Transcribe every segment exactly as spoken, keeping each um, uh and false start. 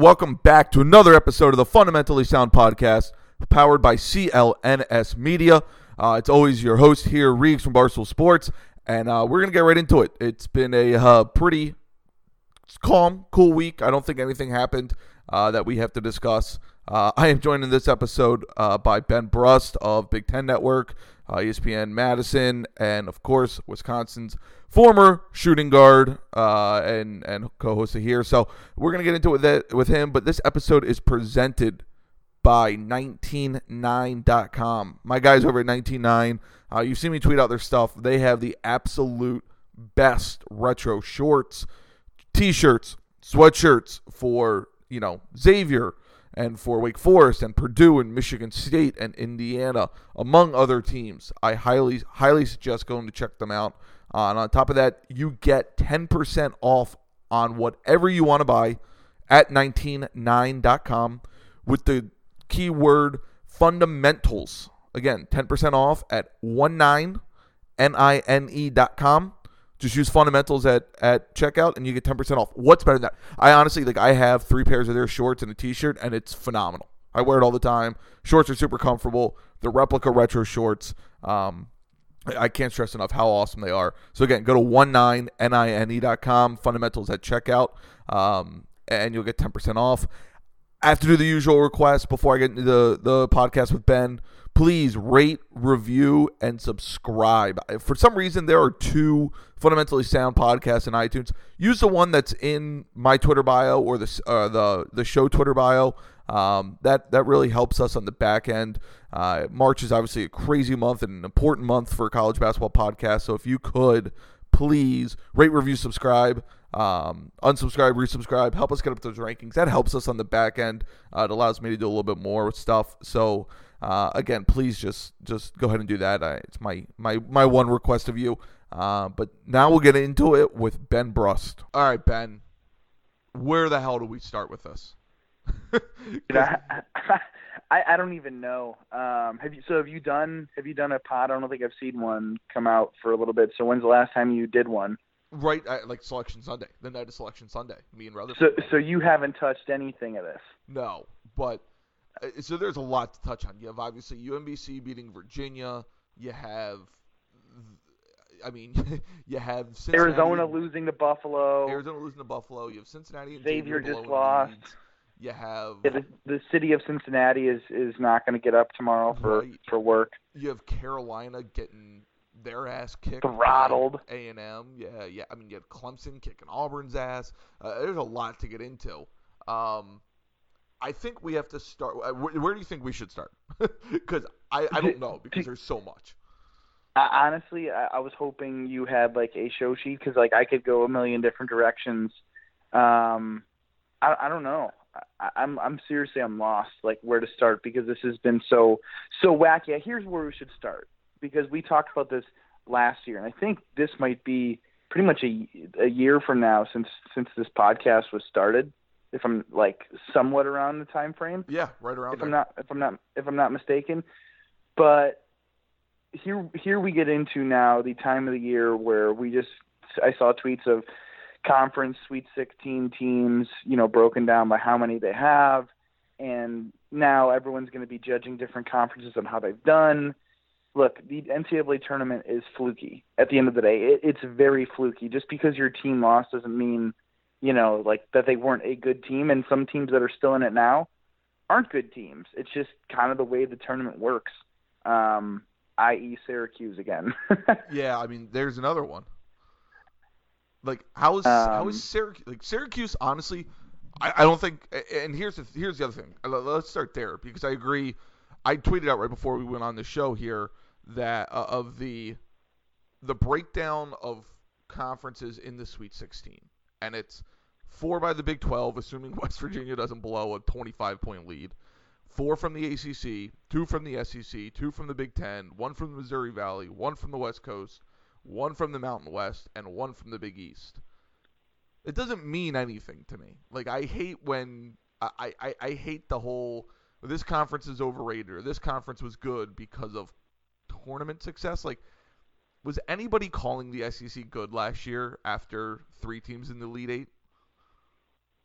welcome back to another episode of the Fundamentally Sound Podcast, powered by C L N S Media. Uh, it's always your host here, Reeves from Barstool Sports, and uh, we're going to get right into it. It's been a uh, pretty calm, cool week. I don't think anything happened uh, that we have to discuss. Uh, I am joined in this episode uh, by Ben Brust of Big Ten Network, uh, E S P N Madison, and of course, Wisconsin's former shooting guard uh, and, and co-host here. So we're going to get into it with, that, with him, but this episode is presented by nineteen nine dot com. My guys over at nineteen nine, uh, you've seen me tweet out their stuff. They have the absolute best retro shorts, t-shirts, sweatshirts for, you know, Xavier, and for Wake Forest and Purdue and Michigan State and Indiana, among other teams. I highly, highly suggest going to check them out. Uh, and on top of that, you get ten percent off on whatever you want to buy at nineteen nine dot com with the keyword fundamentals. Again, ten percent off at nineteen, N I N E dot com. Just use fundamentals at, at checkout and you get ten percent off. What's better than that? I honestly, like, I have three pairs of their shorts and a t-shirt, and it's phenomenal. I wear it all the time. Shorts are super comfortable. The replica retro shorts, um, I can't stress enough how awesome they are. So again, go to nineteen, N I N E dot com, fundamentals at checkout, um, and you'll get ten percent off. I have to do the usual request before I get into the, the podcast with Ben. Please rate, review, and subscribe. For some reason, there are two Fundamentally Sound podcasts in iTunes. Use the one that's in my Twitter bio or the uh, the the show Twitter bio. Um, that that really helps us on the back end. Uh, March is obviously a crazy month and an important month for a college basketball podcast. So if you could, please rate, review, subscribe. Um, unsubscribe, resubscribe, help us get up those rankings. That helps us on the back end. Uh, it allows me to do a little bit more stuff. So, uh, again, please just just go ahead and do that. I, it's my, my, my one request of you. Uh, but now we'll get into it with Ben Brust. All right, Ben, where the hell do we start with this? I, I I don't even know. Um, have you? So have you done? Have you done a pod? I don't think I've seen one come out for a little bit. So when's the last time you did one? Right, I, like Selection Sunday, the night of Selection Sunday. Me and Rutherford. So, so you haven't touched anything of this? No, but uh, so there's a lot to touch on. You have obviously U M B C beating Virginia. You have, I mean, you have Cincinnati, Arizona losing to Buffalo. Arizona losing to Buffalo. You have Cincinnati and Xavier Xavier just lost. Leeds. You have yeah, the, the city of Cincinnati is, is not going to get up tomorrow for, right. for work. You have Carolina getting their ass kicked, throttled. A and M, yeah, yeah. I mean, you have Clemson kicking Auburn's ass. Uh, there's a lot to get into. Um, I think we have to start. Uh, where, where do you think we should start? Because I, I don't know because there's so much. Uh, honestly, I, I was hoping you had like a show sheet because like I could go a million different directions. Um, I, I don't know. I, I'm I'm seriously I'm lost like where to start because this has been so so wacky. Here's where we should start. Because we talked about this last year, and I think this might be pretty much a, a year from now since since this podcast was started. If I'm like somewhat around the time frame, yeah, right around. If there. I'm not, if I'm not, if I'm not mistaken, but here here we get into now the time of the year where we just I saw tweets of conference Sweet sixteen teams, you know, broken down by how many they have, and now everyone's going to be judging different conferences on how they've done. Look, the N C double A tournament is fluky. At the end of the day, it, it's very fluky. Just because your team lost doesn't mean, you know, like that they weren't a good team. And some teams that are still in it now aren't good teams. It's just kind of the way the tournament works. Um, that is. Syracuse again. Yeah, I mean, there's another one. Like, how is um, how is Syracuse? Like Syracuse, honestly, I, I don't think. And here's the here's the other thing. Let's start there because I agree. I tweeted out right before we went on the show here that uh, of the the breakdown of conferences in the Sweet sixteen, and it's four by the Big twelve, assuming West Virginia doesn't blow a twenty-five point lead, four from the A C C, two from the S E C, two from the Big Ten, one from the Missouri Valley, one from the West Coast, one from the Mountain West, and one from the Big East. It doesn't mean anything to me. Like, I hate when I, I, I hate the whole this conference is overrated or this conference was good because of tournament success. Like, was anybody calling the S E C good last year after three teams in the Elite Eight?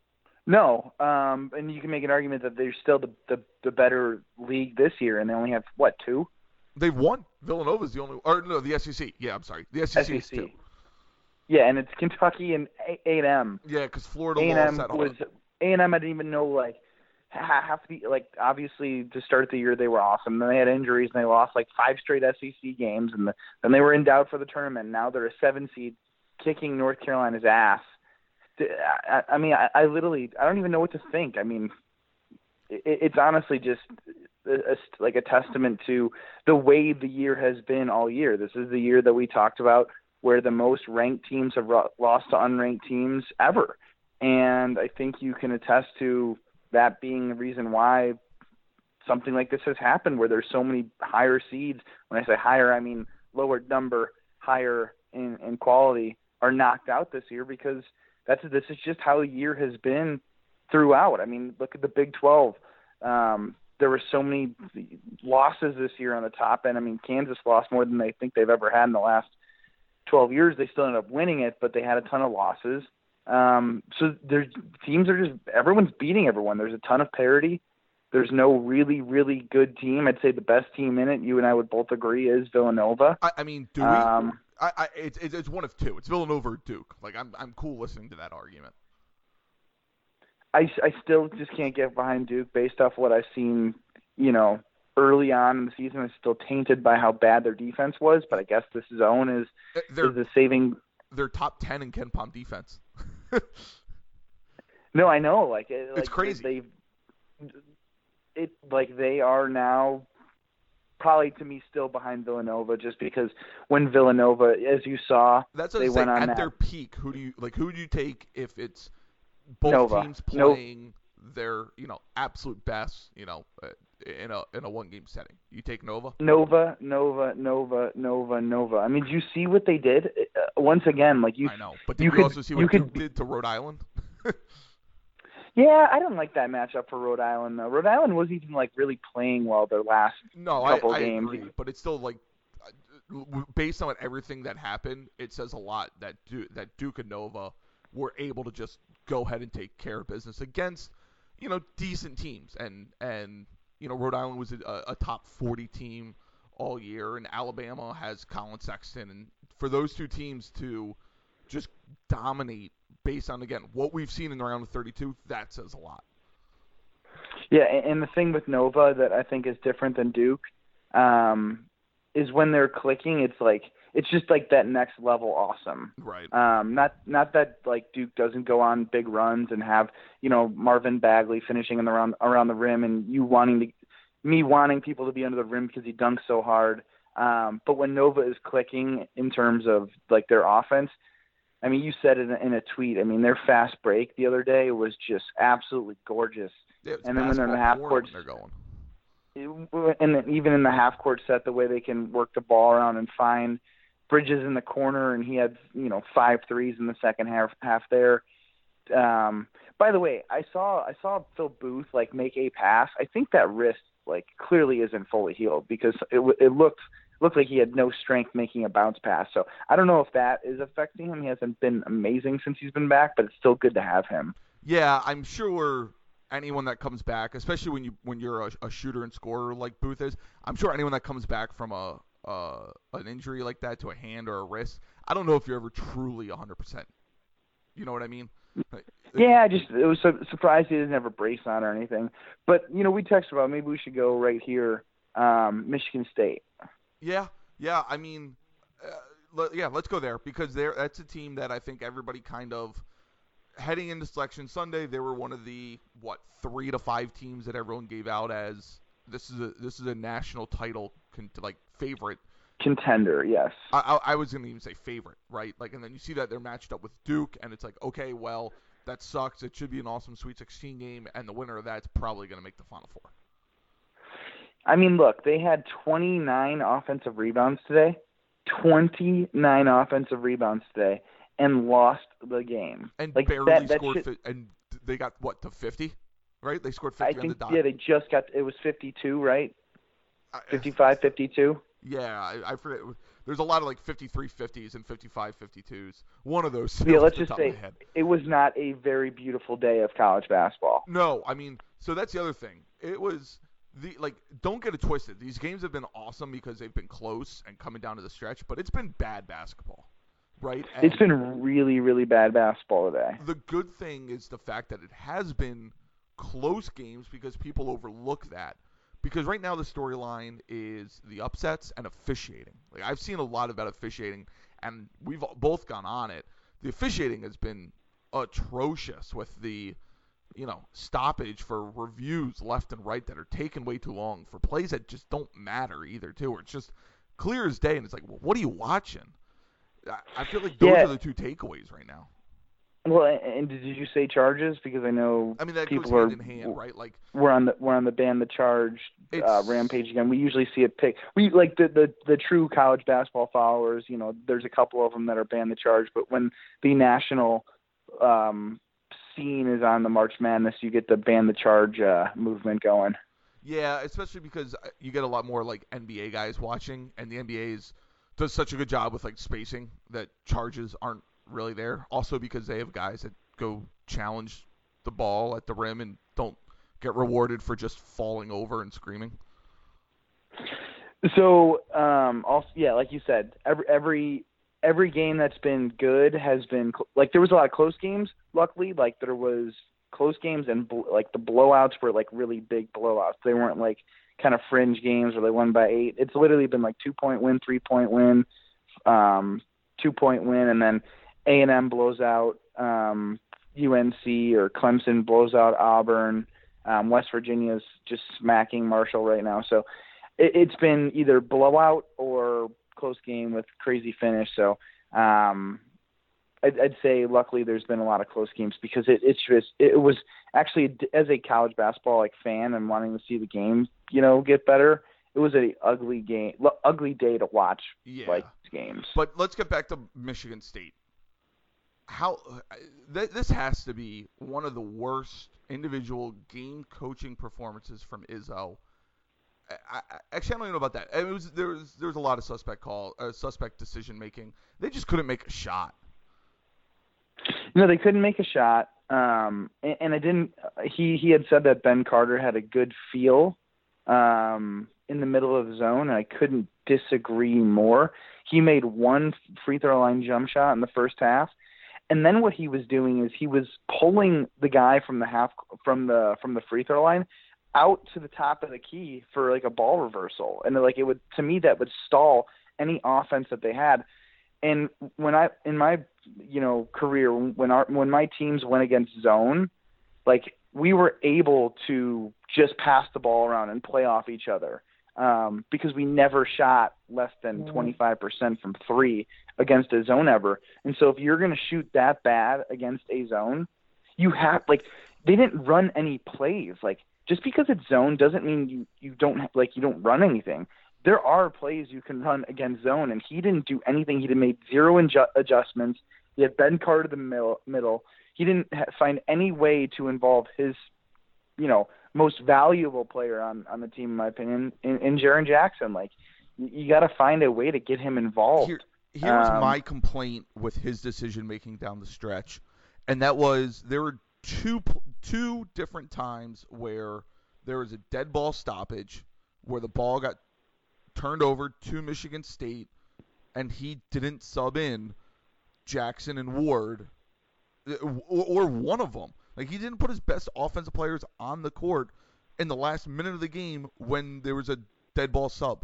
No, um, and you can make an argument that they're still the, the the better league this year, and they only have what two? They've won. Villanova's the only, or no, the S E C. Yeah, I'm sorry, the S E C, S E C. is two. Yeah, and it's Kentucky and A and M. Yeah, because Florida A and M lost that was A and M. I didn't even know like half the like obviously to start the year they were awesome. Then they had injuries and they lost like five straight S E C games, and the, then they were in doubt for the tournament. Now they're a seven seed, kicking North Carolina's ass. I, I mean, I, I literally I don't even know what to think. I mean, it, it's honestly just a, a, like a testament to the way the year has been all year. This is the year that we talked about where the most ranked teams have ro- lost to unranked teams ever. And I think you can attest to that being the reason why something like this has happened, where there's so many higher seeds. When I say higher, I mean lower number, higher in, in quality, are knocked out this year, because that's this is just how the year has been throughout. I mean, look at the Big twelve. Um, there were so many losses this year on the top end. I mean, Kansas lost more than they think they've ever had in the last twelve years. They still ended up winning it, but they had a ton of losses. Um, so there's teams are just everyone's beating everyone. There's a ton of parity. There's no really, really good team. I'd say the best team in it, you and I would both agree, is Villanova. I, I mean, do we? Um, I, I, it's, it's one of two. It's Villanova or Duke. Like, I'm, I'm cool listening to that argument. I, I still just can't get behind Duke based off what I've seen, you know, early on in the season. It's still tainted by how bad their defense was, but I guess this zone is, is the saving. They're top ten in Ken Pom defense. No, I know. Like, it, like it's crazy. They, it like they are now probably to me still behind Villanova, just because when Villanova, as you saw, that's what they I'm went saying. on at that. their peak. Who do you like? Who do you take if it's both Nova. teams playing Nova. their you know absolute best? You know, uh, in a in a one game setting, you take Nova. Nova, Nova, Nova, Nova, Nova. I mean, do you see what they did? Uh, once again, like you. I know, but did you, you could, also see what Duke did to Rhode Island? Yeah, I don't like that matchup for Rhode Island, though. Rhode Island wasn't even like really playing well their last no, couple I, I games. agree, but it's still like, based on everything that happened, it says a lot that Duke, that Duke and Nova were able to just go ahead and take care of business against, you know, decent teams. And, and you know, Rhode Island was a, a top forty team all year, and Alabama has Colin Sexton. And for those two teams to just dominate based on, again, what we've seen in the round of thirty-two, that says a lot. Yeah, and the thing with Nova that I think is different than Duke um, is when they're clicking, it's like it's just like that next level awesome. Right. Um, not not that like Duke doesn't go on big runs and have, you know, Marvin Bagley finishing in the round around the rim and you wanting to me wanting people to be under the rim because he dunks so hard. Um, but when Nova is clicking in terms of like their offense, I mean, you said it in a tweet. I mean, their fast break the other day was just absolutely gorgeous. Yeah, and then when they're in the half court, they're going. And then even in the half court set, the way they can work the ball around and find Bridges in the corner, and he had you know five threes in the second half half there. Um, by the way, I saw I saw Phil Booth like make a pass. I think that wrist like clearly isn't fully healed because it it looked. Looked like he had no strength making a bounce pass. So I don't know if that is affecting him. He hasn't been amazing since he's been back, but it's still good to have him. Yeah, I'm sure anyone that comes back, especially when you when you're a, a shooter and scorer like Booth is, I'm sure anyone that comes back from a uh, an injury like that to a hand or a wrist, I don't know if you're ever truly one hundred percent. You know what I mean? Yeah, I just it was su- surprised he didn't have a brace on or anything. But you know, we texted about maybe we should go right here, um, Michigan State. Yeah, yeah. I mean, uh, le- yeah. Let's go there because there. That's a team that I think everybody kind of heading into Selection Sunday. They were one of the what three to five teams that everyone gave out as this is a this is a national title con- like favorite contender. Yes, I, I, I was going to even say favorite, right? Like, and then you see that they're matched up with Duke, and it's like, okay, well, that sucks. It should be an awesome Sweet sixteen game, and the winner of that's probably going to make the Final Four. I mean, look, they had twenty-nine offensive rebounds today, twenty-nine offensive rebounds today, and lost the game. And like barely that, that scored, shit, fi- and they got, what, to fifty? Right? They scored fifty I on think, the dot. yeah, they just got, it was fifty-two, right? I- fifty-five, fifty-two? Yeah, I, I forget. There's a lot of like fifty-three fifties and fifty-five fifty-twos. One of those. Yeah, let's off the just top say of my head. it was not a very beautiful day of college basketball. No, I mean, so that's the other thing. It was the like, don't get it twisted. These games have been awesome because they've been close and coming down to the stretch, but it's been bad basketball, right? And it's been really, really bad basketball today. The good thing is the fact that it has been close games because people overlook that. Because right now the storyline is the upsets and officiating. Like, I've seen a lot about officiating, and we've both gone on it. The officiating has been atrocious with the, you know, stoppage for reviews left and right that are taking way too long for plays that just don't matter either, too. Or it's just clear as day, and it's like, well, what are you watching? I feel like those yeah. are the two takeaways right now. Well, and did you say charges? Because I know I mean that people goes hand are, in hand, right? Like we're on the we're on the ban the charge uh, rampage again. We usually see it pick. We like the, the the true college basketball followers. You know, there's a couple of them that are ban the charge, but when the national um, scene is on the March Madness, you get the ban the charge uh, movement going. Yeah, especially because you get a lot more like N B A guys watching, and the N B A is, does such a good job with like spacing that charges aren't really there. Also because they have guys that go challenge the ball at the rim and don't get rewarded for just falling over and screaming. So, um, also, yeah, like you said, every every every game that's been good has been like there was a lot of close games. Luckily, like there was close games and bl- like the blowouts were like really big blowouts. They weren't like kind of fringe games where they won by eight. It's literally been like two point win, three point win, um, two point win, and then A and M blows out um, U N C, or Clemson blows out Auburn. Um, West Virginia's just smacking Marshall right now. So it, it's been either blowout or close game with crazy finish. So um, I'd, I'd say luckily there's been a lot of close games because it, it's just it was actually, as a college basketball like fan and wanting to see the game, you know, get better. It was an ugly game, ugly day to watch yeah. like games. But let's get back to Michigan State. How th- this has to be one of the worst individual game coaching performances from Izzo. I, I, actually, I don't even know about that. It was there was there was a lot of suspect call, uh, suspect decision making. They just couldn't make a shot. No, they couldn't make a shot. Um, and, and I didn't. He he had said that Ben Carter had a good feel um, in the middle of the zone, and I couldn't disagree more. He made one free throw line jump shot in the first half. And then what he was doing is he was pulling the guy from the half from the from the free throw line out to the top of the key for like a ball reversal. And like it would, to me, that would stall any offense that they had. And when I in my you know career when our when my teams went against zone, like we were able to just pass the ball around and play off each other. Um, because we never shot less than twenty-five percent from three against a zone ever. And so if you're going to shoot that bad against a zone, you have, like, they didn't run any plays. Like, just because it's zone doesn't mean you, you don't, like, you don't run anything. There are plays you can run against zone, and he didn't do anything. He did made zero inju- adjustments. He had Ben Carter to the middle, middle. He didn't ha- find any way to involve his, you know, most valuable player on, on the team, in my opinion, in, in Jaren Jackson. Like, you, you got to find a way to get him involved. Here, here's um, my complaint with his decision making down the stretch, and that was there were two two different times where there was a dead ball stoppage where the ball got turned over to Michigan State, and he didn't sub in Jackson and Ward, or, or one of them. Like, he didn't put his best offensive players on the court in the last minute of the game when there was a dead ball sub.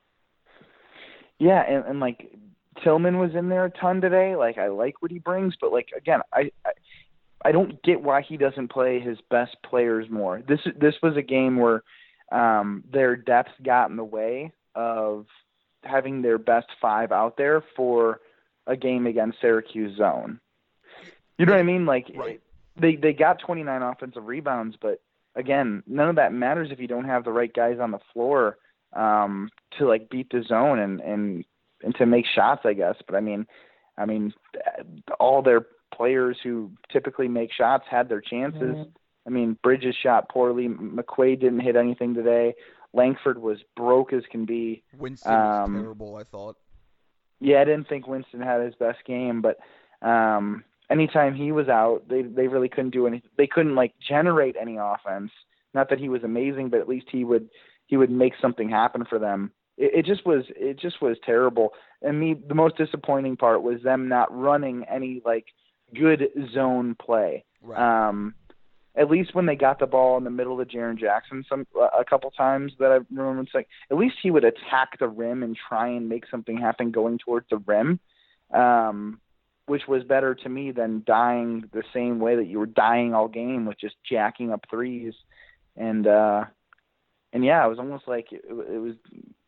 Yeah, and, and like, Tillman was in there a ton today. Like, I like what he brings, but, like, again, I, I I don't get why he doesn't play his best players more. This this was a game where um, their depth got in the way of having their best five out there for a game against Syracuse zone. You know what I mean? Like, right. They they got twenty-nine offensive rebounds, but again, none of that matters if you don't have the right guys on the floor um, to like beat the zone and, and and to make shots, I guess. But I mean, I mean, all their players who typically make shots had their chances. Mm-hmm. I mean, Bridges shot poorly. McQuaid didn't hit anything today. Langford was broke as can be. Winston um, was terrible, I thought. Yeah, I didn't think Winston had his best game, but um, anytime he was out, they they really couldn't do anything. They couldn't like generate any offense. Not that he was amazing, but at least he would he would make something happen for them. It, it just was it just was terrible. And me, the most disappointing part was them not running any like good zone play. Right. Um, at least when they got the ball in the middle of Jaren Jackson some a couple times that I remember, it's like at least he would attack the rim and try and make something happen going towards the rim, um, which was better to me than dying the same way that you were dying all game with just jacking up threes. And uh, and yeah, it was almost like it, it was.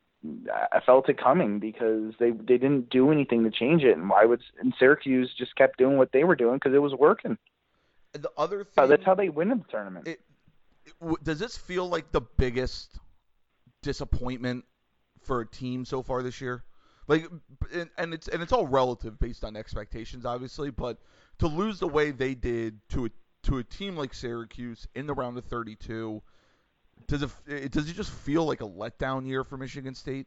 I felt it coming because they they didn't do anything to change it, and why would and Syracuse just kept doing what they were doing because it was working. The other thing, uh, that's how they win the tournament. It, it, does this feel like the biggest disappointment for a team so far this year? Like, and, and it's and it's all relative based on expectations, obviously. But to lose the way they did to a to a team like Syracuse in the round of thirty-two, does it, it does it just feel like a letdown year for Michigan State?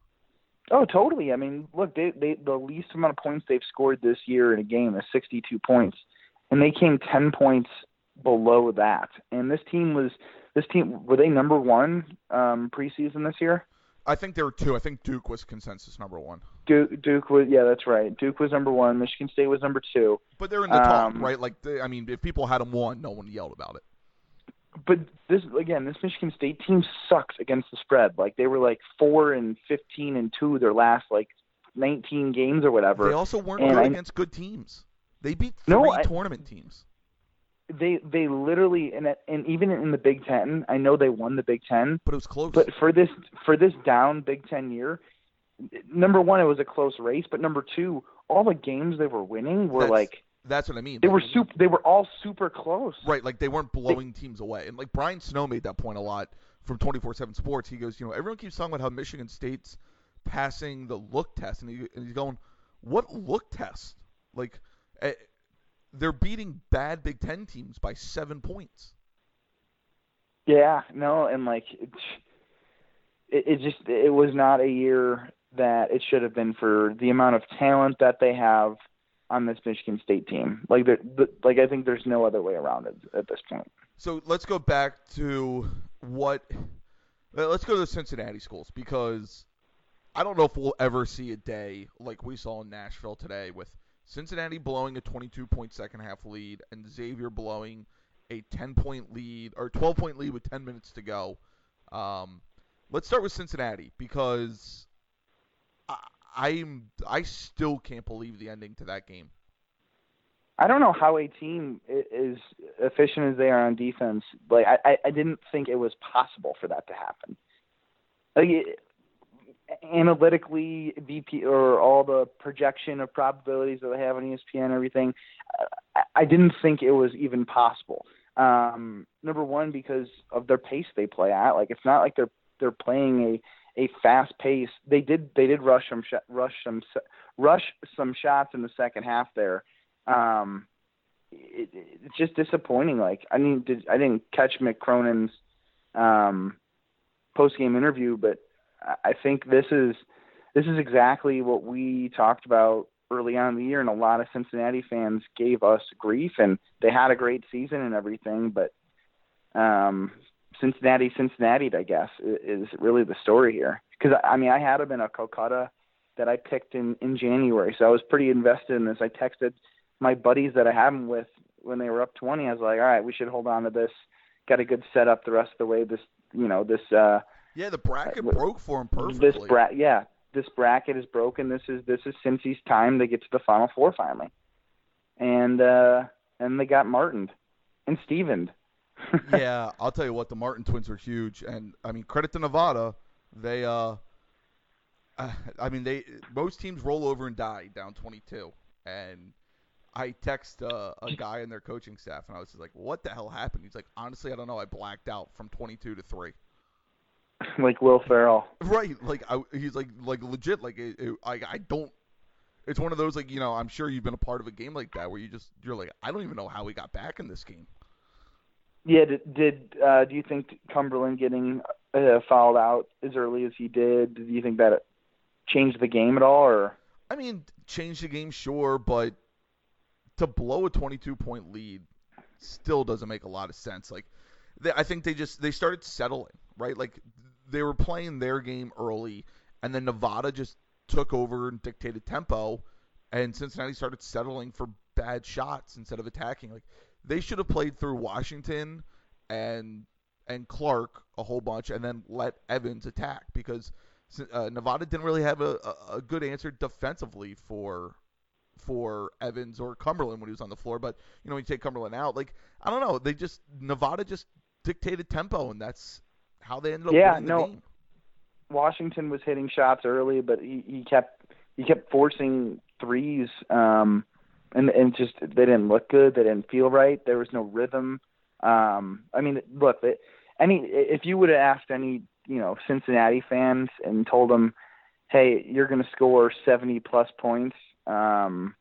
Oh, totally. I mean, look, they they the least amount of points they've scored this year in a game is sixty-two points. And they came ten points below that. And this team was this team were they number one um, preseason this year? I think there were two. I think Duke was consensus number one. Duke, Duke was yeah, that's right. Duke was number one. Michigan State was number two. But they're in the talk, um, right? Like, they, I mean, if people had them won, no one yelled about it. But this again, this Michigan State team sucks against the spread. Like they were like four and fifteen and two their last like nineteen games or whatever. They also weren't and good I, against good teams. They beat three no, I, tournament teams. They they literally and and even in the Big Ten, I know they won the Big Ten, but it was close. But for this for this down Big Ten year, number one, it was a close race. But number two, all the games they were winning were that's, like that's what I mean. They like, were super. They were all super close. Right, like they weren't blowing they, teams away. And like Brian Snow made that point a lot from twenty-four seven Sports. He goes, you know, everyone keeps talking about how Michigan State's passing the look test, and, he, and he's going, what look test? Like. Eh, They're beating bad Big Ten teams by seven points. Yeah, no, and like it, it, it just it was not a year that it should have been for the amount of talent that they have on this Michigan State team. Like, the, like I think there's no other way around it at this point. So let's go back to what. Let's go to the Cincinnati schools because I don't know if we'll ever see a day like we saw in Nashville today with Cincinnati blowing a twenty-two point second half lead and Xavier blowing a ten point lead or twelve point lead with ten minutes to go. Um, let's start with Cincinnati because I, I'm I still can't believe the ending to that game. I don't know how a team is efficient as they are on defense. Like I, I didn't think it was possible for that to happen. Like it, analytically, V P or all the projection of probabilities that they have on E S P N and everything, I, I didn't think it was even possible. Um, number one, because of their pace they play at. Like it's not like they're they're playing a, a fast pace. They did they did rush some sh- rush some rush some shots in the second half there. Um, it, it's just disappointing. Like I mean, did, I didn't catch Mick Cronin's um, post game interview, but I think this is this is exactly what we talked about early on in the year, and a lot of Cincinnati fans gave us grief, and they had a great season and everything, but um, Cincinnati, Cincinnati, I guess, is really the story here. Because I mean, I had them in a Calcutta that I picked in, in January, so I was pretty invested in this. I texted my buddies that I had them with when they were up twenty. I was like, all right, we should hold on to this. Got a good setup the rest of the way. This, you know, this. Uh, Yeah, the bracket uh, broke for him perfectly. This bra- yeah, this bracket is broken. This is this is Cincy's time to get to the Final Four finally, and uh, and they got Martined and Stevened. Yeah, I'll tell you what, the Martin twins are huge, and I mean credit to Nevada. They, uh, I mean they most teams roll over and die down twenty-two, and I text uh, a guy in their coaching staff, and I was just like, "What the hell happened?" He's like, "Honestly, I don't know. I blacked out from twenty-two to three." Like Will Ferrell, right? Like I, he's like like legit. Like it, it, I I don't. It's one of those like you know I'm sure you've been a part of a game like that where you just you're like I don't even know how we got back in this game. Yeah. Did, did uh, do you think Cumberland getting uh, fouled out as early as he did? Do you think that it changed the game at all? Or I mean, change the game, sure, but to blow a twenty-two point lead still doesn't make a lot of sense. Like, they, I think they just they started settling, right? Like, they were playing their game early, and then Nevada just took over and dictated tempo, and Cincinnati started settling for bad shots instead of attacking. Like, they should have played through Washington and and Clark a whole bunch, and then let Evans attack, because uh, Nevada didn't really have a, a, a good answer defensively for for Evans or Cumberland when he was on the floor. But, you know, when you take Cumberland out, like, I don't know, they just Nevada just dictated tempo, and that's how they ended up yeah, winning the no, game. Washington was hitting shots early, but he, he kept he kept forcing threes, um, and and just they didn't look good. They didn't feel right. There was no rhythm. Um, I mean, look, it, any if you would have asked any you know Cincinnati fans and told them, hey, you're going to score seventy plus points, um,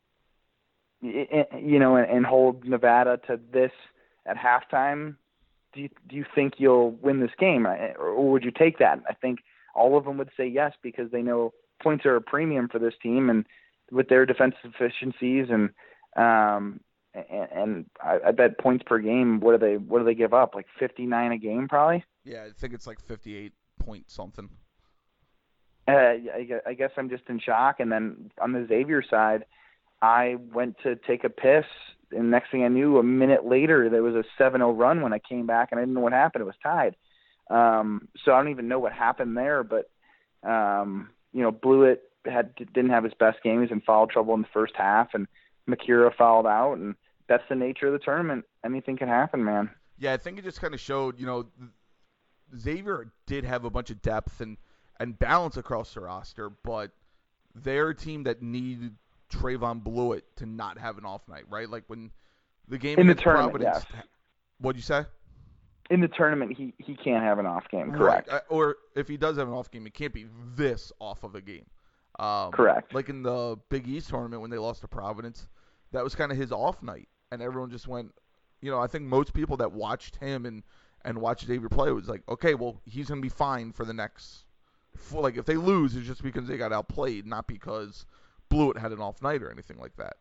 you know, and, and hold Nevada to this at halftime, do you, do you think you'll win this game, or would you take that? I think all of them would say yes, because they know points are a premium for this team, and with their defensive efficiencies, and um, and, and I, I bet points per game. What do they what do they give up? Like fifty-nine a game, probably. Yeah, I think it's like fifty-eight point something. Uh, I, I guess I'm just in shock. And then on the Xavier side, I went to take a piss, and next thing I knew, a minute later, there was a seven oh run when I came back, and I didn't know what happened. It was tied. Um, so I don't even know what happened there, but, um, you know, Blewett had, didn't have his best game. He was in foul trouble in the first half, and Makira fouled out, and that's the nature of the tournament. Anything can happen, man. Yeah, I think it just kind of showed, you know, Xavier did have a bunch of depth and, and balance across the roster, but they're a team that needed Trayvon Blewett to not have an off night, right? Like when the game in the against tournament, Providence, yes. What'd you say? In the tournament, he, he can't have an off game, correct? Right. Or if he does have an off game, it can't be this off of a game. Um, correct. Like in the Big East tournament when they lost to Providence, that was kind of his off night, and everyone just went, you know, I think most people that watched him and, and watched Xavier play was like, okay, well, he's going to be fine for the next for, like, if they lose, it's just because they got outplayed, not because Blewett had an off night or anything like that.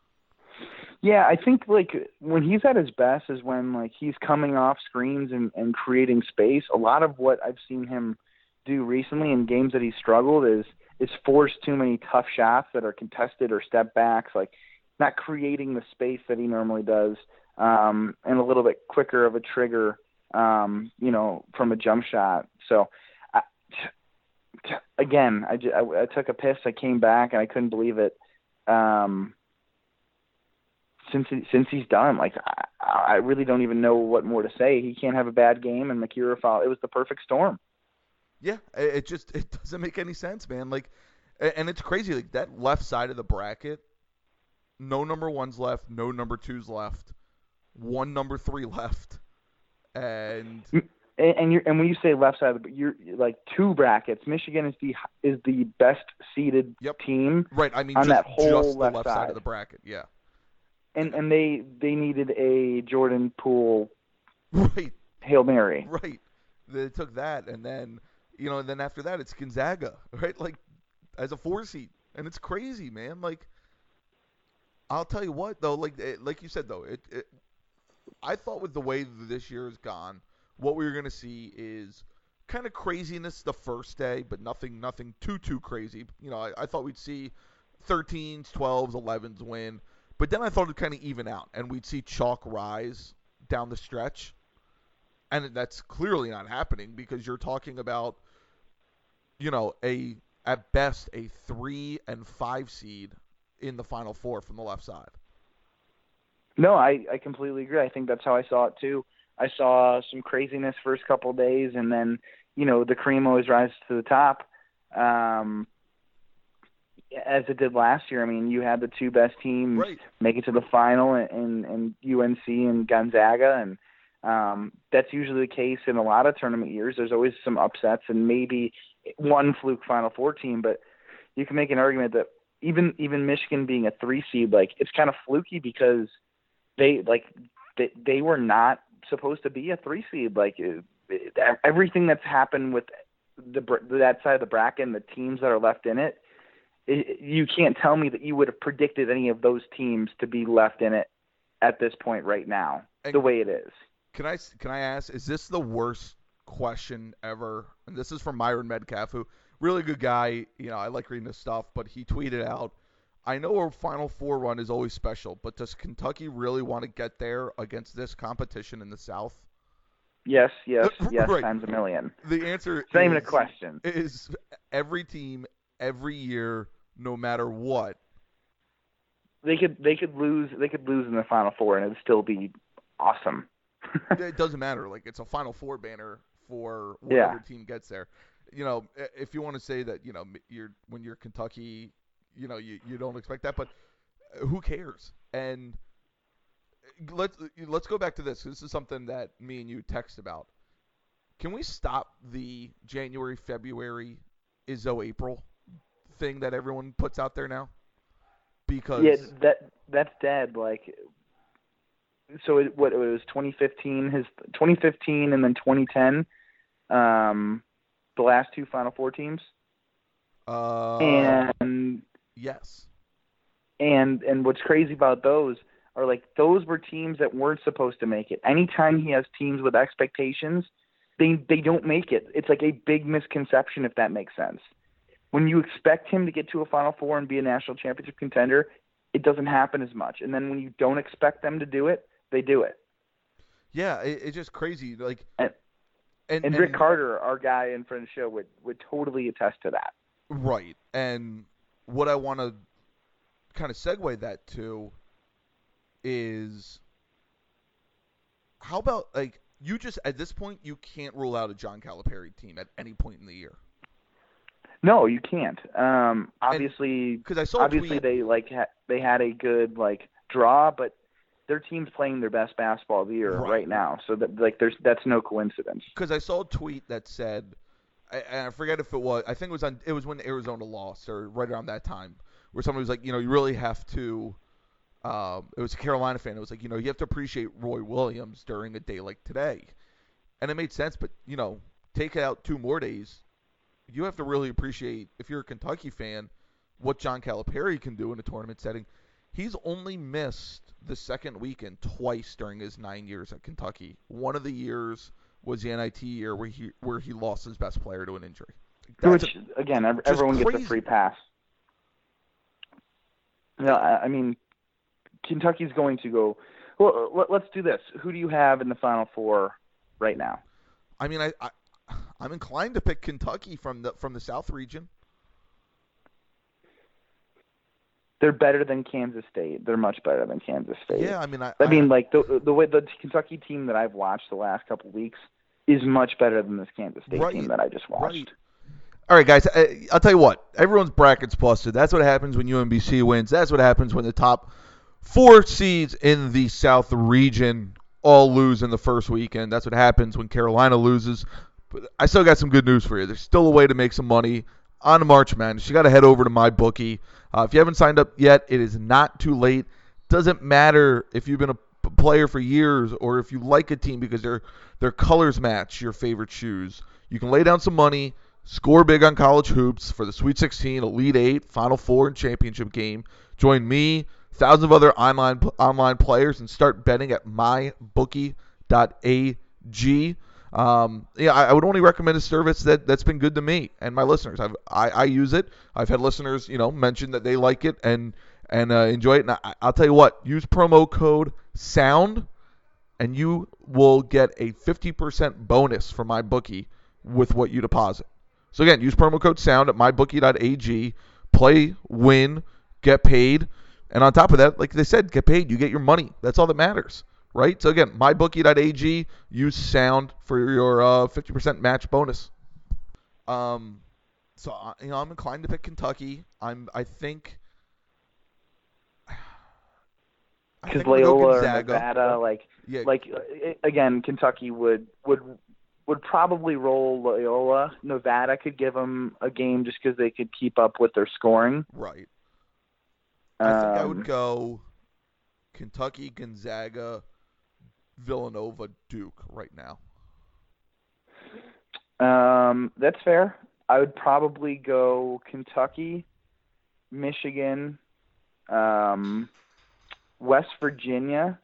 Yeah, I think, like, when he's at his best is when, like, he's coming off screens and, and creating space. A lot of what I've seen him do recently in games that he struggled is is force too many tough shots that are contested or step backs, like not creating the space that he normally does, um, and a little bit quicker of a trigger, um, you know, from a jump shot. So, I, t- again, I, j- I, I took a piss. I came back, and I couldn't believe it. Um, since he, since he's done, like I, I really don't even know what more to say. He can't have a bad game, and Makira foul. It was the perfect storm. Yeah, it just it doesn't make any sense, man. Like, and it's crazy. Like that left side of the bracket, no number ones left, no number twos left, one number three left, and and and, you're, and when you say left side, you're like two brackets. Michigan is the is the best seeded yep. team, right? I mean, on just, that whole just left the left side. side of the bracket, yeah. And and they they needed a Jordan Poole, right? Hail Mary, right? They took that, and then. You know, and then after that, it's Gonzaga, right? Like, as a four seed. And it's crazy, man. Like, I'll tell you what, though, like it, like you said, though, it, it I thought with the way this year has gone, what we were going to see is kind of craziness the first day, but nothing nothing too, too crazy. You know, I, I thought we'd see thirteens, twelves, elevens win. But then I thought it'd kind of even out, and we'd see chalk rise down the stretch. And that's clearly not happening because you're talking about, you know, a at best a three and five seed in the Final Four from the left side. No, I, I completely agree. I think that's how I saw it too. I saw some craziness first couple of days, and then, you know, the cream always rises to the top, um, as it did last year. I mean, you had the two best teams right. make it to the final, in, in U N C and Gonzaga, and Um, that's usually the case in a lot of tournament years. There's always some upsets and maybe one fluke Final Four team, but you can make an argument that even even Michigan being a three seed, like it's kind of fluky because they like they, they were not supposed to be a three seed. Like it, it, everything that's happened with the that side of the bracket and the teams that are left in it it, you can't tell me that you would have predicted any of those teams to be left in it at this point right now, And the way it is. Can I can I ask? Is this the worst question ever? And this is from Myron Metcalf, who really good guy. You know, I like reading his stuff, but he tweeted out, "I know our Final Four run is always special, but does Kentucky really want to get there against this competition in the South?" Yes, yes, yes, Right. times a million. The answer It's not is, even a question. is every team, every year, no matter what. They could they could lose they could lose in the Final Four and it'd still be awesome. It doesn't matter. Like, it's a Final Four banner for whatever Yeah. team gets there. You know, if you want to say that, you know, you're when you're Kentucky, you know, you, you don't expect that, but who cares? And let's let's go back to this. This is something that me and you text about. Can we stop the January, February, Izzo, April thing that everyone puts out there now? Because Yeah, that that's dead. Like, so it, what it was twenty fifteen, his twenty fifteen, and then twenty ten, um, the last two Final Four teams. uh, And yes, and and what's crazy about those are like those were teams that weren't supposed to make it. Anytime he has teams with expectations, they they don't make it. It's like a big misconception, if that makes sense. When you expect him to get to a Final Four and be a national championship contender, it doesn't happen as much. And then when you don't expect them to do it, they do it. yeah, it, it's just crazy. Like, And, and, and Rick Carter, our guy in front of the show, would, would totally attest to that. Right. And what I want to kind of segue that to is how about, like, you just, at this point, you can't rule out a John Calipari team at any point in the year. No, you can't. Um, obviously, because I saw a obviously tweet- they like ha- they had a good like draw, but their team's playing their best basketball of the year Right. right, now. So that like there's that's no coincidence. Because I saw a tweet that said, I, and I forget if it was, I think it was on, it was when Arizona lost or right around that time, where somebody was like, you know, you really have to. Um, it was a Carolina fan. It was like, you know, you have to appreciate Roy Williams during a day like today, and it made sense. But you know, take out two more days. You have to really appreciate, if you're a Kentucky fan, what John Calipari can do in a tournament setting. He's only missed the second weekend twice during his nine years at Kentucky. One of the years was the N I T year where he where he lost his best player to an injury. That's Which again, ev- just everyone gets crazy. a free pass. No, I, I mean, Kentucky's going to go. Well, let, let's do this. Who do you have in the Final Four right now? I mean, I, I I'm inclined to pick Kentucky from the from the South region. They're better than Kansas State. They're much better than Kansas State. Yeah, I mean, I, I mean, like the the way the Kentucky team that I've watched the last couple of weeks is much better than this Kansas State Right, team that I just watched. right. All right, guys. I, I'll tell you what. Everyone's brackets busted. That's what happens when U M B C wins. That's what happens when the top four seeds in the South region all lose in the first weekend. That's what happens when Carolina loses. But I still got some good news for you. There's still a way to make some money on March Madness. You got to head over to MyBookie. Uh, if you haven't signed up yet, it is not too late. Doesn't matter if you've been a p- player for years or if you like a team because their their colors match your favorite shoes. You can lay down some money, score big on college hoops for the Sweet sixteen, Elite Eight, Final Four, and championship game. Join me, thousands of other online online players, and start betting at my bookie dot a g. Um, yeah, I, I would only recommend a service that, that's been good to me and my listeners. I've, I, I use it. I've had listeners, you know, mention that they like it and and uh, enjoy it. And I, I'll tell you what, use promo code SOUND, and you will get a fifty percent bonus for MyBookie with what you deposit. So again, use promo code SOUND at my bookie dot a g. Play, win, get paid, and on top of that, like they said, get paid. You get your money. That's all that matters. Right? So, again, my bookie dot a g, use SOUND for your uh, fifty percent match bonus. Um, so, uh, you know, I'm inclined to pick Kentucky. I'm, I think... I Because think I'm gonna go Loyola or Gonzaga. Nevada, like, Yeah. like uh, again, Kentucky would would would probably roll Loyola. Nevada could give them a game just because they could keep up with their scoring. Right. I think I would Um, go Kentucky, Gonzaga, Villanova, Duke right now. Um, that's fair. I would probably go Kentucky, Michigan, um, West Virginia,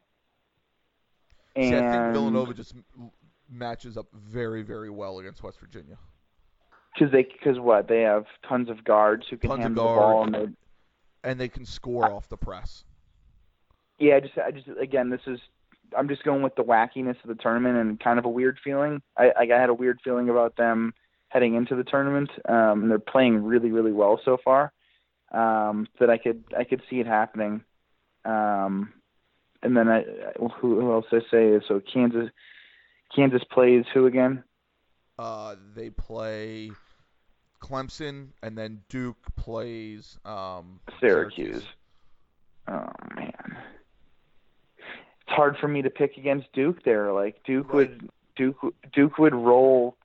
and See, I think Villanova just m- matches up very, very well against West Virginia. because they because what they have tons of guards who can Tons of handle the ball, and guards, they, and they can score off the press. yeah, I just I just again this is I'm just going with the wackiness of the tournament and kind of a weird feeling. I I had a weird feeling about them heading into the tournament. Um, and they're playing really really well so far. Um, that I could I could see it happening. Um, and then I who, who else did I say? So Kansas Kansas plays who again? Uh, they play Clemson, and then Duke plays um, Syracuse. Syracuse. Oh man, it's hard for me to pick against Duke there. Like Duke Right. would Duke Duke would roll.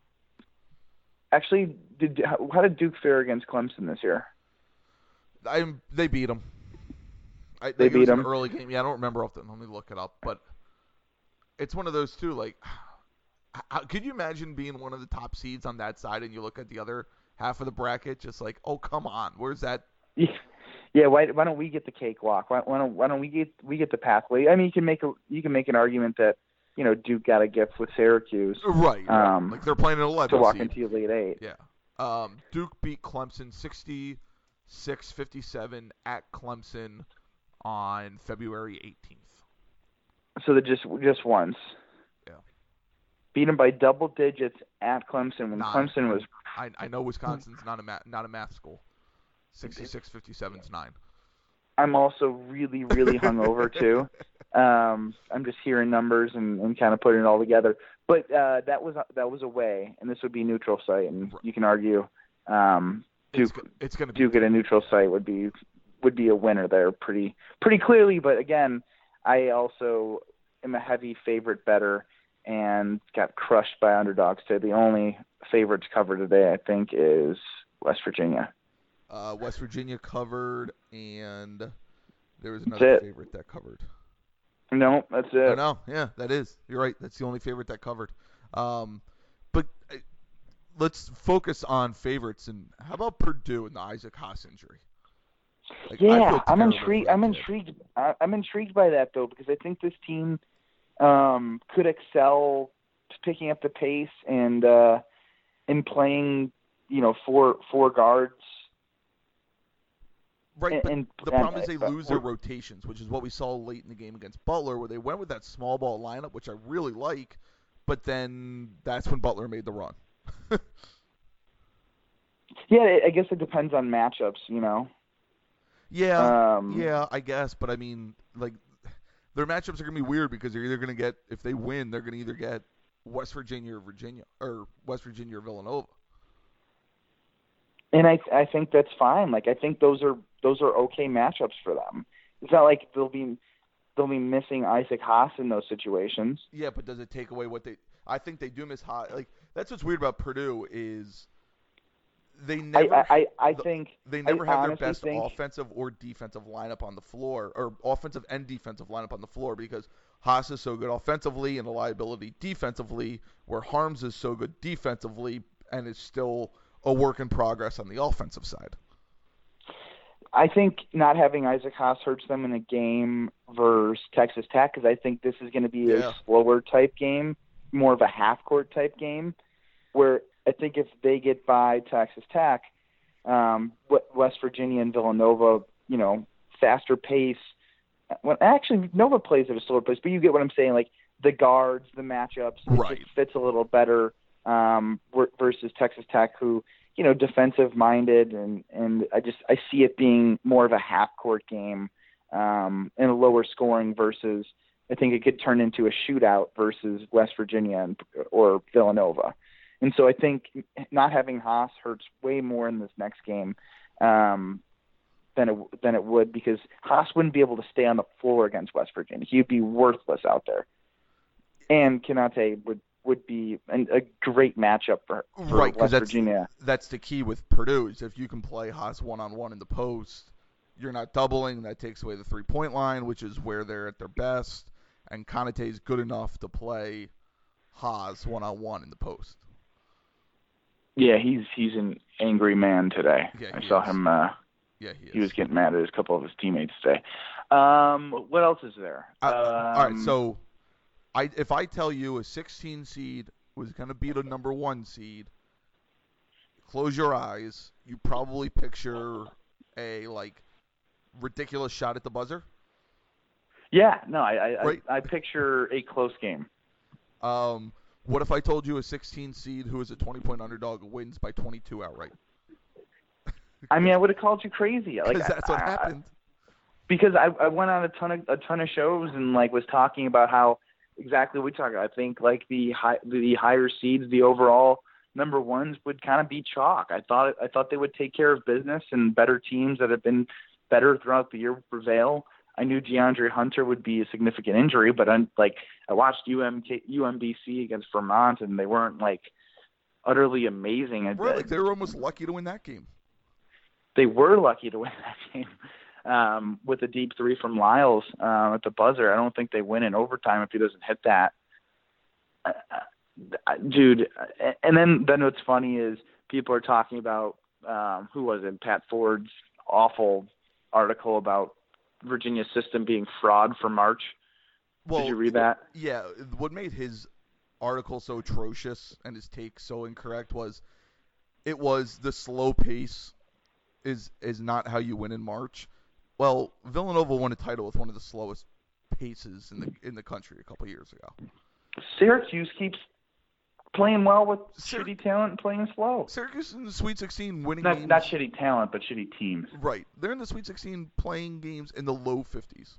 Actually, did how, how did Duke fare against Clemson this year? I they beat them. I They think it was beat an 'em? early game. Yeah, I don't remember off the. Let me look it up. But it's one of those two. Like, how, could you imagine being one of the top seeds on that side, and you look at the other half of the bracket, just like, oh come on, where's that? Yeah, yeah. Why why don't we get the cakewalk? Why, why don't why don't we get we get the pathway? I mean, you can make a you can make an argument that you know Duke got a gift with Syracuse Right. right. Um, like they're playing an to eleven walk seed. into Elite Eight. Yeah. Um, Duke beat Clemson sixty-six fifty-seven at Clemson on February eighteenth. So they just just once. Yeah. Beat them by double digits at Clemson when Nine. Clemson was. I I know Wisconsin's not a math not a math school. sixty-six fifty-seven is nine. I'm also really really hungover too. Um, I'm just hearing numbers and, and kind of putting it all together. But uh, that was that was away, and this would be neutral site, and you can argue um, Duke It's, it's going to be Duke at a neutral site would be would be a winner there pretty pretty clearly. But again, I also am a heavy favorite bettor and got crushed by underdogs today. The only favorite to cover today, I think, is West Virginia. Uh, West Virginia covered, and there was another it. favorite that covered. No, that's Oh, it. no, yeah, that is. You're right. That's the only favorite that covered. Um, but uh, let's focus on favorites. And how about Purdue and the Isaac Haas injury? Like, I Yeah, feel I'm terrible intrigued. for I'm that kid. intrigued. I- I'm intrigued by that though, because I think this team um, could excel picking up the pace and uh, in playing, you know, four four guards. Right, but and, the and, problem is they uh, lose their rotations, which is what we saw late in the game against Butler, where they went with that small ball lineup, which I really like, but then that's when Butler made the run. Yeah, I guess it depends on matchups, you know. Yeah, Um, yeah, I guess, but I mean, like, their matchups are gonna be weird because they're either gonna get, if they win, they're gonna either get West Virginia or Virginia, or West Virginia or Villanova. And I I think that's fine. Like I think those are those are okay matchups for them. It's not like they'll be they'll be missing Isaac Haas in those situations. Yeah, but does it take away what they? I think they do miss high. Like that's what's weird about Purdue is they never. I I, I the, think they never I have their honestly best think, offensive or defensive lineup on the floor, or offensive and defensive lineup on the floor because Haas is so good offensively and a liability defensively, where Harms is so good defensively and is still a work in progress on the offensive side. I think not having Isaac Haas hurts them in a game versus Texas Tech because I think this is going to be Yeah. a slower type game, more of a half court type game, where I think if they get by Texas Tech, um, West Virginia and Villanova, you know, faster pace. Well, actually, Nova plays at a slower pace, but you get what I'm saying. Like the guards, the matchups, it Right. just fits a little better um, versus Texas Tech, who you know, defensive minded, and, and I just I see it being more of a half court game um, and a lower scoring versus I think it could turn into a shootout versus West Virginia and, or Villanova. And so I think not having Haas hurts way more in this next game um, than it than it would because Haas wouldn't be able to stay on the floor against West Virginia. He'd be worthless out there. And Konate would would be an, a great matchup for, for right, West that's, Virginia. That's the key with Purdue is if you can play Haas one-on-one in the post, you're not doubling. That takes away the three-point line, which is where they're at their best. And Konate is good enough to play Haas one-on-one in the post. Yeah, he's he's an angry man today. Yeah, I he saw is. him. Uh, Yeah, he is. He was getting mad at a couple of his teammates today. Um, what else is there? Uh, um, all right, so I if I tell you a sixteen seed was going to beat a number one seed, close your eyes. You probably picture a like ridiculous shot at the buzzer. Yeah, no, I I, Right. I I picture a close game. Um, what if I told you a sixteen seed who is a twenty point underdog wins by twenty-two outright? I mean, I would have called you crazy. Like Because that's what I, happened. I, because I I went on a ton of a ton of shows and like was talking about how exactly what we talk about. I think like the high the higher seeds, the overall number ones would kind of be chalk. I thought I thought they would take care of business and better teams that have been better throughout the year would prevail. I knew DeAndre Hunter would be a significant injury, but I'm like I watched U M K, U M B C against Vermont and they weren't like utterly amazing. Right, like they were almost lucky to win that game. They were lucky to win that game. Um, with a deep three from Lyles uh, at the buzzer. I don't think they win in overtime if he doesn't hit that. Uh, dude, and then, then what's funny is people are talking about, um, who was it, Pat Ford's awful article about Virginia's system being fraud for March. Well, did you read that? Yeah, what made his article so atrocious and his take so incorrect was it was the slow pace is is not how you win in March. Well, Villanova won a title with one of the slowest paces in the in the country a couple years ago. Syracuse keeps playing well with Syr- shitty talent and playing slow. Syracuse in the Sweet sixteen winning Not, games. not shitty talent, but shitty teams. Right. They're in the Sweet sixteen playing games in the low fifties.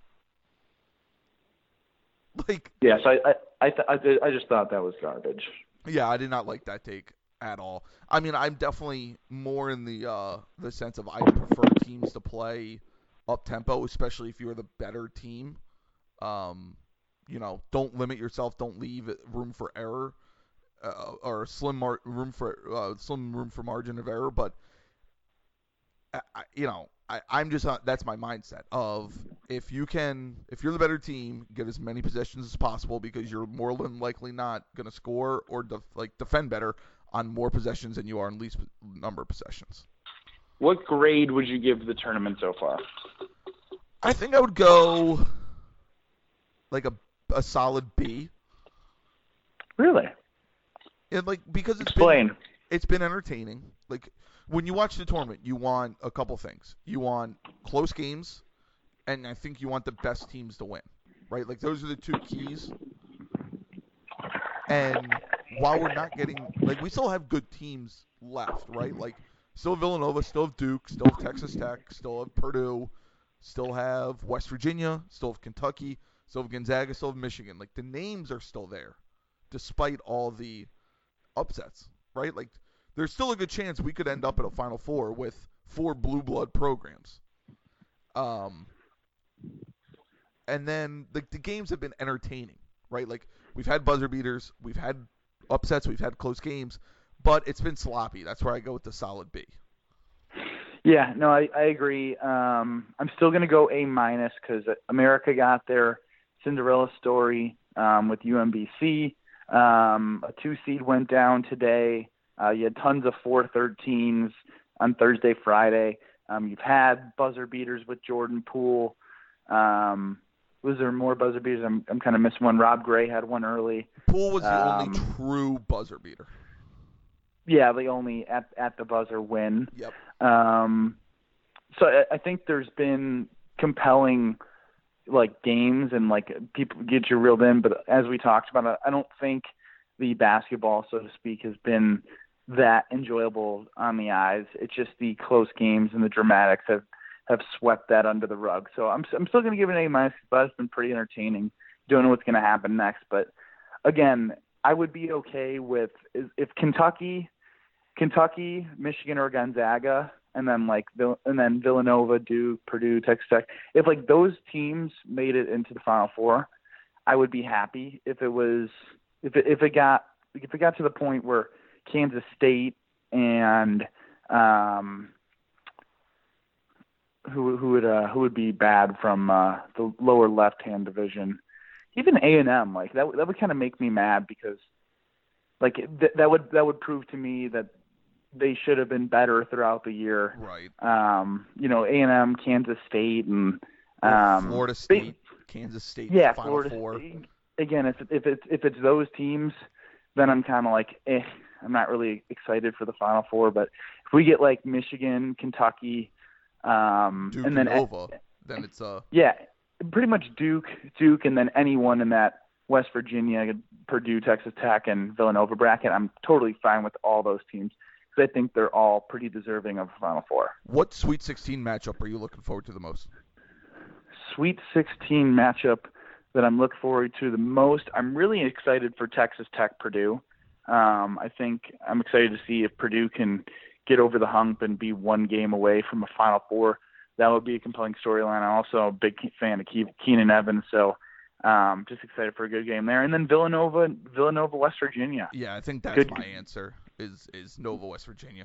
Like. Yes, I I I, th- I, th- I just thought that was garbage. Yeah, I did not like that take at all. I mean, I'm definitely more in the uh, the sense of I prefer teams to play up tempo, especially if you're the better team. Um, you know, don't limit yourself. Don't leave room for error uh, or slim mar- room for uh, slim room for margin of error. But I, I, you know, I, I'm just not, that's my mindset of if you can, if you're the better team, get as many possessions as possible because you're more than likely not going to score or def, like defend better on more possessions than you are in least number of possessions. What grade would you give the tournament so far? I think I would go like a a solid B. Really? And like because it's Explain. been it's been entertaining. Like when you watch the tournament, you want a couple things. You want close games, and I think you want the best teams to win. Right? Like those are the two keys. And while we're not getting like we still have good teams left, right? Like still have Villanova, still have Duke, still have Texas Tech, still have Purdue, still have West Virginia, still have Kentucky, still have Gonzaga, still have Michigan. Like the names are still there, despite all the upsets, right? Like there's still a good chance we could end up at a Final Four with four blue blood programs. Um, and then the, the games have been entertaining, right? Like we've had buzzer beaters, we've had upsets, we've had close games, but it's been sloppy. That's where I go with the solid B. Yeah, no, I, I agree. Um, I'm still going to go A minus because America got their Cinderella story um, with U M B C. Um, a two seed went down today. Uh, you had tons of four thirteens on Thursday, Friday. Um, you've had buzzer beaters with Jordan Poole. Um, was there more buzzer beaters? I'm, I'm kind of missing one. Rob Gray had one early. Poole was the um, only true buzzer beater. Yeah, the only at at the buzzer win. Yep. Um, so I, I think there's been compelling like games and like people get you reeled in. But as we talked about, I don't think the basketball, so to speak, has been that enjoyable on the eyes. It's just the close games and the dramatics have, have swept that under the rug. So I'm I'm still going to give it an A minus, but it's been pretty entertaining. Don't know what's going to happen next, but again, I would be okay with if Kentucky. Kentucky, Michigan, or Gonzaga, and then like and then Villanova, Duke, Purdue, Texas Tech. If like those teams made it into the Final Four, I would be happy. If it was, if it if it got if it got to the point where Kansas State and um, who who would uh, who would be bad from uh, the lower left hand division, even A and M, like that that would kind of make me mad because like th- that would that would prove to me that they should have been better throughout the year. Right. Um, you know, A and M, Kansas State, and um, Florida State, they, Kansas State, yeah, Final Florida. Four. Again, if if it's if it's those teams, then I'm kind of like, eh, I'm not really excited for the Final Four. But if we get like Michigan, Kentucky, um, Duke and then Nova, then it's uh yeah, pretty much Duke, Duke, and then anyone in that West Virginia, Purdue, Texas Tech, and Villanova bracket, I'm totally fine with all those teams because I think they're all pretty deserving of the Final Four. What Sweet sixteen matchup are you looking forward to the most? Sweet sixteen matchup that I'm looking forward to the most, I'm really excited for Texas Tech Purdue. Um, I think I'm excited to see if Purdue can get over the hump and be one game away from a Final Four. That would be a compelling storyline. I'm also a big fan of Keenan Evans, so um, just excited for a good game there. And then Villanova, Villanova, West Virginia. Yeah, I think that's good. my answer. Is is Nova, West Virginia.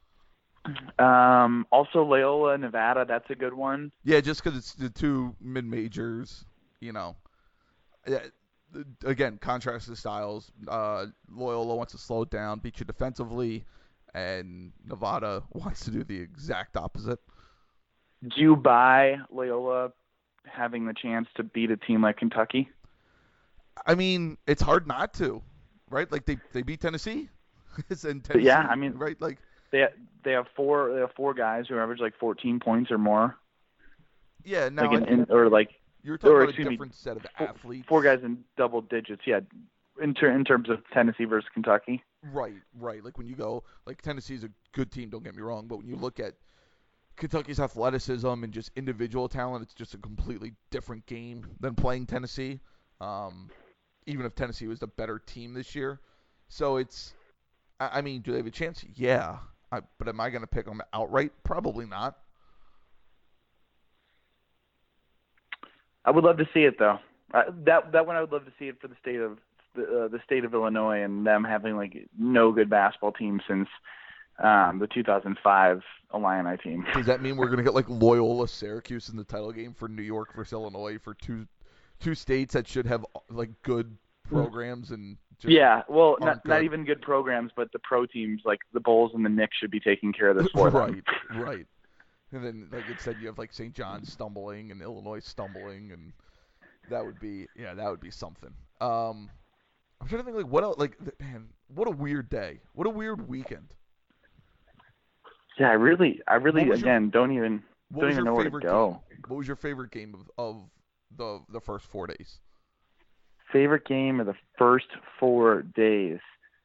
Um, also Loyola, Nevada. That's a good one. Yeah, just because it's the two mid majors, you know. Yeah, again, contrast the styles. Uh, Loyola wants to slow it down, beat you defensively, and Nevada wants to do the exact opposite. Do you buy Loyola having the chance to beat a team like Kentucky? I mean, it's hard not to, right? Like they, they beat Tennessee, and Tennessee, yeah, I mean, right? Like they they have four they have four guys who average like fourteen points or more. Yeah, now like in, in, or like. You're talking or, about a different me, set of four, athletes. Four guys in double digits, yeah, in, ter- in terms of Tennessee versus Kentucky. Right, right. Like when you go, like Tennessee's a good team, don't get me wrong, but when you look at Kentucky's athleticism and just individual talent, it's just a completely different game than playing Tennessee, um, even if Tennessee was the better team this year. So it's, I, I mean, do they have a chance? Yeah. I, but am I going to pick them outright? Probably not. I would love to see it though. Uh, that that one I would love to see it for the state of the, uh, the state of Illinois and them having like no good basketball team since um, the two thousand five Illini team. Does that mean we're gonna get like Loyola, Syracuse in the title game for New York versus Illinois for two two states that should have like good programs and just yeah, well, not good. not even good programs, but the pro teams like the Bulls and the Knicks should be taking care of this for them. Right, right. And then, like it said, you have like Saint John's stumbling and Illinois stumbling, and that would be, yeah, that would be something. Um, I'm trying to think, like, what else, like, man, what a weird day. What a weird weekend. Yeah, I really, I really, again, your, don't even, don't even know where to go. Game? What was your favorite game of, of the the first four days? Favorite game of the first four days?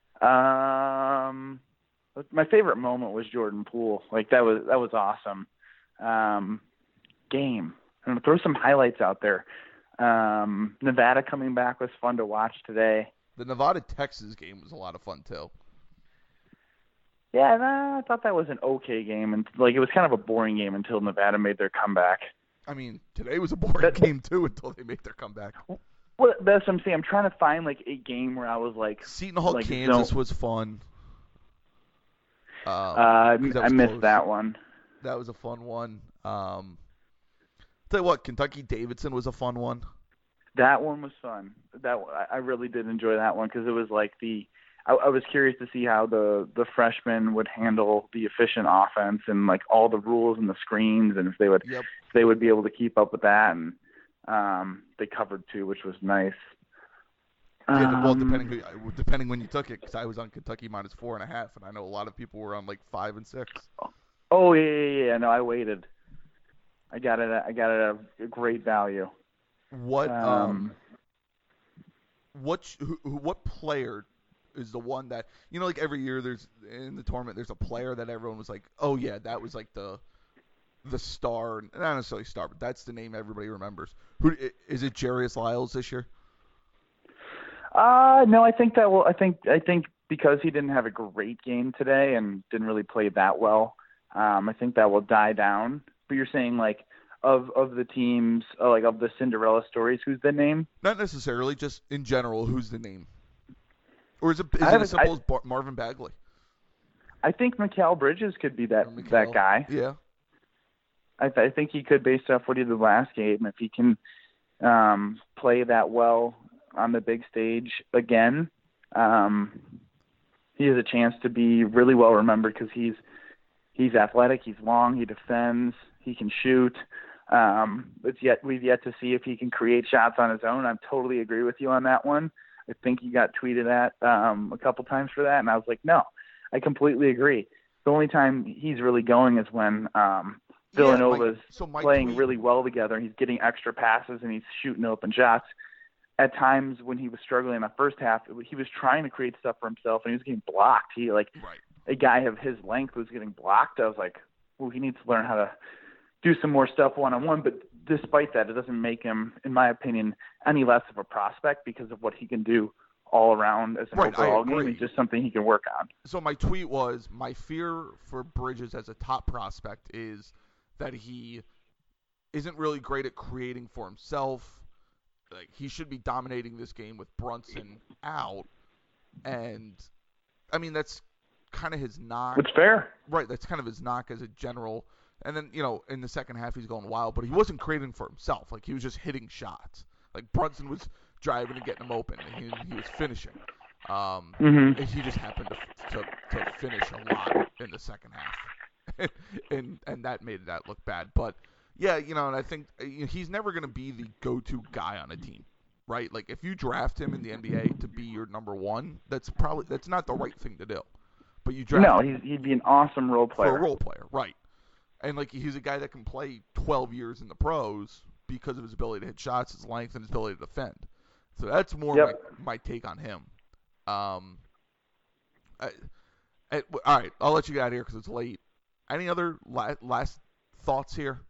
Um, my favorite moment was Jordan Poole. Like, that was, that was awesome. Um, game. I'm gonna throw some highlights out there. Um, Nevada coming back was fun to watch today. The Nevada-Texas game was a lot of fun too. Yeah, nah, I thought that was an okay game, and like it was kind of a boring game until Nevada made their comeback. I mean, today was a boring that, game too until they made their comeback. Well, that's what I'm saying. I'm trying to find like a game where I was like, Seton Hall, like, Kansas so, was fun. Um, uh, I missed close. that one. That was a fun one. Um, tell you what, Kentucky Davidson was a fun one. That one was fun. That I really did enjoy that one because it was like the. I, I was curious to see how the the freshmen would handle the efficient offense and like all the rules and the screens and if they would yep. if they would be able to keep up with that and um, they covered too, which was nice. Yeah, um, well, depending who, depending when you took it, because I was on Kentucky minus four and a half, and I know a lot of people were on like five and six. Oh yeah, yeah, yeah. No, I waited. I got it. I got it at a great value. What um, um what who, what player is the one that you know like every year there's in the tournament there's a player that everyone was like, oh yeah, that was like the the star, not necessarily star, but that's the name everybody remembers. Who is it? Jarius Lyles this year? Uh no, I think that will. I think I think because he didn't have a great game today and didn't really play that well. Um, I think that will die down. But you're saying like of of the teams, uh, like of the Cinderella stories, who's the name? Not necessarily, just in general, who's the name? Or is it is I it as simple I, as Bar- Marvin Bagley? I think Mikal Bridges could be that that guy. Yeah. I, th- I think he could, based off what he did last game, if he can um, play that well on the big stage again. Um, he has a chance to be really well remembered because he's he's athletic, he's long, he defends, he can shoot. Um, it's yet we've yet to see if he can create shots on his own. I totally agree with you on that one. I think he got tweeted at um, a couple times for that, and I was like, no, I completely agree. The only time he's really going is when um, Villanova's yeah, my, so my playing tweet... really well together. He's getting extra passes and he's shooting open shots. At times when he was struggling in the first half, he was trying to create stuff for himself and he was getting blocked. He like right. a guy of his length was getting blocked. I was like, well, he needs to learn how to do some more stuff one-on-one. But despite that, it doesn't make him, in my opinion, any less of a prospect because of what he can do all around as an right, overall game. It's just something he can work on. So my tweet was, my fear for Bridges as a top prospect is that he isn't really great at creating for himself. Like, he should be dominating this game with Brunson out. And, I mean, that's kind of his knock. It's fair. Right, that's kind of his knock as a general. And then, you know, in the second half, he's going wild. But he wasn't creating for himself. Like, he was just hitting shots. Like, Brunson was driving and getting them open. And he, he was finishing. Um, mm-hmm. And he just happened to, to to finish a lot in the second half. and and that made that look bad. But, yeah, you know, and I think he's never going to be the go-to guy on a team. Right? Like, if you draft him in the N B A to be your number one, that's probably that's not the right thing to do. But you draft No, him he's, he'd be an awesome role player. For a role player, right. And, like, he's a guy that can play twelve years in the pros because of his ability to hit shots, his length, and his ability to defend. So that's more yep. my, my take on him. Um, I, I, all right, I'll let you get out of here because it's late. Any other la- last thoughts here?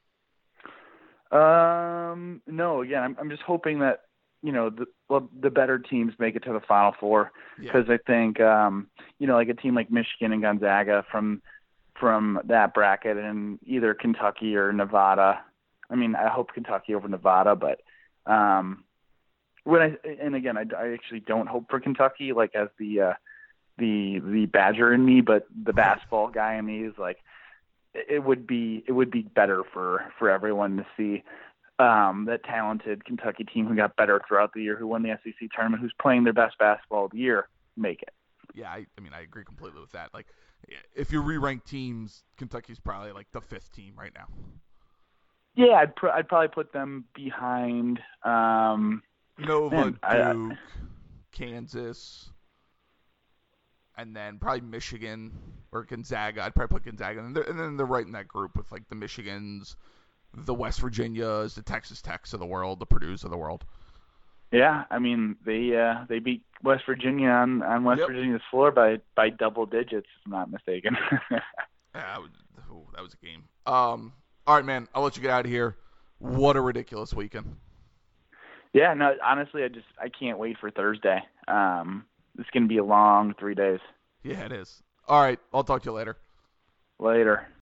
Um, no, again, I'm, I'm just hoping that, you know, the well, the better teams make it to the Final Four because yeah. I think, um, you know, like a team like Michigan and Gonzaga from from that bracket and either Kentucky or Nevada. I mean, I hope Kentucky over Nevada, but um, when I and again, I, I actually don't hope for Kentucky, like as the uh, the the Badger in me, but the basketball guy in me is like, it would be it would be better for, for everyone to see um, that talented Kentucky team who got better throughout the year, who won the S E C tournament, who's playing their best basketball of the year, make it. Yeah, I, I mean, I agree completely with that. Like, if you re-rank teams, Kentucky's probably like the fifth team right now. Yeah, I'd pr- I'd probably put them behind um, Nova, man, Duke, I, Kansas, and then probably Michigan or Gonzaga. I'd probably put Gonzaga, and, and then they're right in that group with like the Michigans, the West Virginias, the Texas Techs of the world, the Purdue's of the world. Yeah, I mean they uh, they beat West Virginia on, on West yep. Virginia's floor by, by double digits, if I'm not mistaken. yeah, that was, oh, that was a game. Um, all right, man, I'll let you get out of here. What a ridiculous weekend. Yeah, no, honestly, I just I can't wait for Thursday. Um, it's going to be a long three days. Yeah, it is. All right, I'll talk to you later. Later.